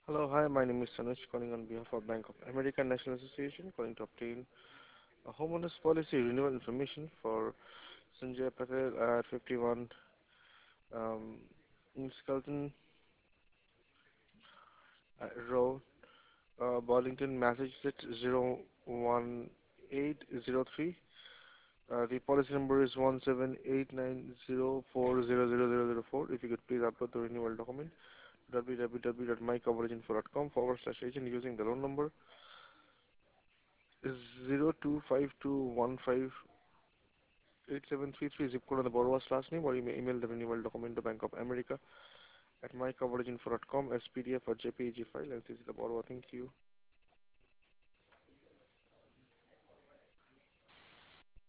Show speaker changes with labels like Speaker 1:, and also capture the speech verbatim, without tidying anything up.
Speaker 1: Hello, hi, my name is Sanuj calling on behalf of Bank of America National Association calling to obtain a homeowners policy renewal information for Sanjay Patel at fifty-one um, Skelton uh, Road, uh, Burlington, Massachusetts zero one eight zero three. Uh, the policy number is one seven eight nine zero four zero zero zero zero four. If you could please upload the renewal document www.mycoveraginfo.com forward slash agent using the loan number is zero two five two one five eight seven three three, zip code on the borrower's last name, or you may email the renewal document to Bank of America at mycoveraginfo dot com as P D F or J P G file and this is the borrower. Thank you.